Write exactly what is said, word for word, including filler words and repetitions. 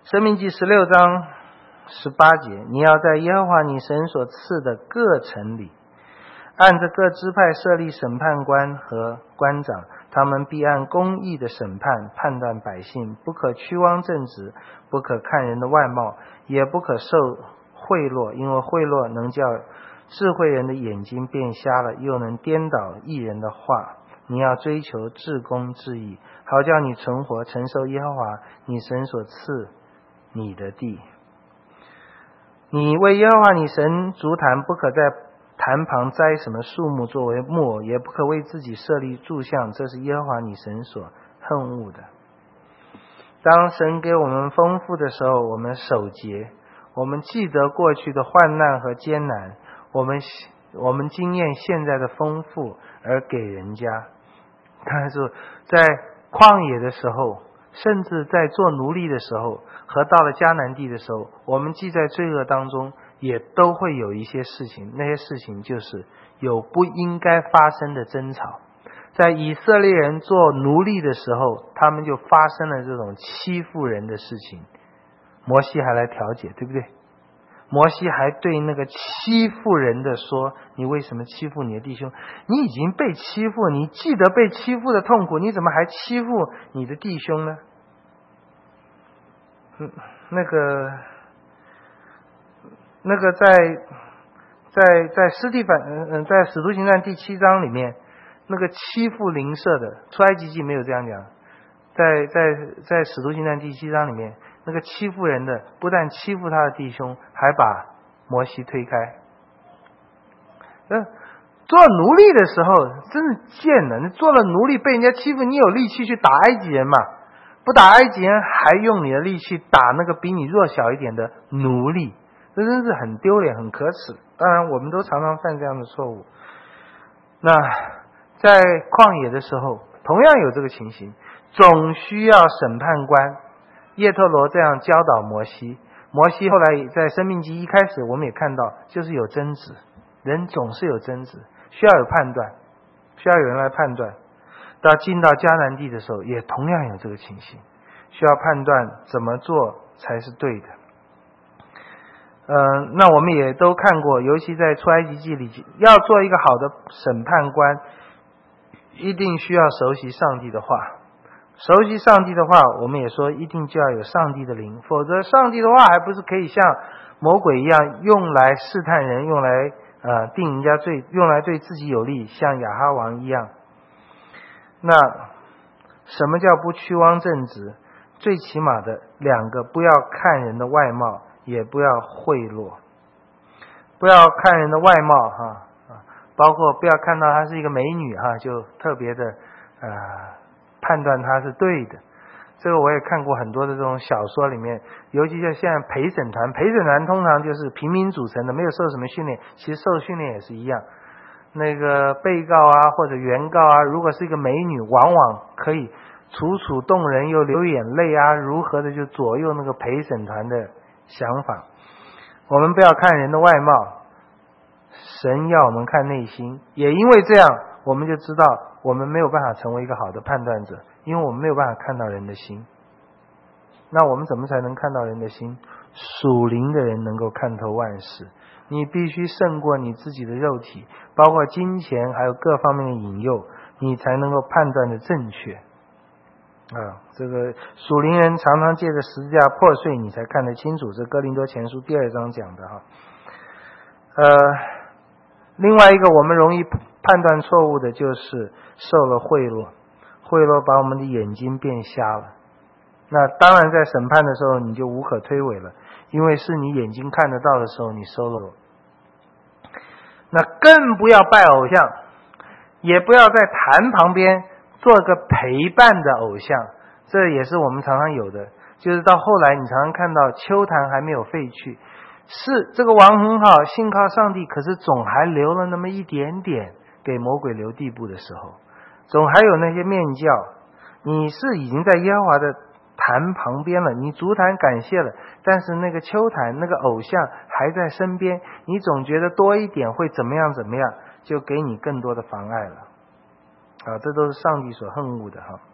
申命记十六章十八节，你要在耶和华你神所赐的各城里，按着各支派设立审判官和官长，他们必按公义的审判判断百姓，不可屈枉正直，不可看人的外貌，也不可受贿赂，因为贿赂能叫智慧人的眼睛变瞎了，又能颠倒义人的话。你要追求至公至义，好叫你存活，承受耶和华你神所赐你的地。你为耶和华你神筑坛，不可在坛旁栽什么树木作为木偶，也不可为自己设立柱像，这是耶和华你神所恨恶的。当神给我们丰富的时候，我们守节，我们记得过去的患难和艰难，我们我们经验现在的丰富而给人家。但是在旷野的时候，甚至在做奴隶的时候，和到了迦南地的时候，我们既在罪恶当中，也都会有一些事情，那些事情就是有不应该发生的争吵。在以色列人做奴隶的时候，他们就发生了这种欺负人的事情，摩西还来调解，对不对？摩西还对那个欺负人的说，你为什么欺负你的弟兄？你已经被欺负，你记得被欺负的痛苦，你怎么还欺负你的弟兄呢？嗯，那个那个在在在施蒂凡嗯嗯在使徒行传第七章里面，那个欺负邻舍的，出埃及记没有这样讲，在在在使徒行传第七章里面，那个欺负人的不但欺负他的弟兄，还把摩西推开。嗯，做奴隶的时候真是贱的，你做了奴隶被人家欺负，你有力气去打埃及人嘛？不打埃及人，还用你的力气打那个比你弱小一点的奴隶，这真是很丢脸很可耻。当然我们都常常犯这样的错误。那在旷野的时候同样有这个情形，总需要审判官。叶特罗这样教导摩西，摩西后来在申命记一开始我们也看到，就是有争执，人总是有争执，需要有判断，需要有人来判断。到进到迦南地的时候也同样有这个情形，需要判断怎么做才是对的。呃，那我们也都看过，尤其在出埃及记里，要做一个好的审判官，一定需要熟悉上帝的话。熟悉上帝的话，我们也说一定就要有上帝的灵，否则上帝的话还不是可以像魔鬼一样用来试探人，用来呃定人家罪，用来对自己有利，像亚哈王一样。那什么叫不屈枉正直？最起码的两个，不要看人的外貌，也不要贿赂。不要看人的外貌哈，包括不要看到她是一个美女哈，就特别的呃判断她是对的。这个我也看过很多的这种小说里面，尤其是现在陪审团，陪审团通常就是平民组成的，没有受什么训练，其实受训练也是一样。那个被告啊或者原告啊，如果是一个美女，往往可以楚楚动人又流眼泪啊，如何的就左右那个陪审团的想法。我们不要看人的外貌，神要我们看内心，也因为这样我们就知道我们没有办法成为一个好的判断者，因为我们没有办法看到人的心。那我们怎么才能看到人的心？属灵的人能够看透万事，你必须胜过你自己的肉体，包括金钱还有各方面的引诱，你才能够判断的正确啊。这个属灵人常常借着十字架破碎，你才看得清楚，这哥林多前书第二章讲的哈。呃，另外一个我们容易判断错误的就是受了贿赂，贿赂把我们的眼睛变瞎了。那当然在审判的时候你就无可推诿了，因为是你眼睛看得到的时候你收了。那更不要拜偶像，也不要在坛旁边做个陪伴的偶像，这也是我们常常有的，就是到后来你常常看到丘坛还没有废去，是这个王很好，信靠上帝，可是总还留了那么一点点给魔鬼留地步的时候，总还有那些面教，你是已经在耶和华的坛旁边了，你足坛感谢了，但是那个丘坛那个偶像还在身边，你总觉得多一点会怎么样怎么样，就给你更多的妨碍了啊！这都是上帝所恨恶的哈。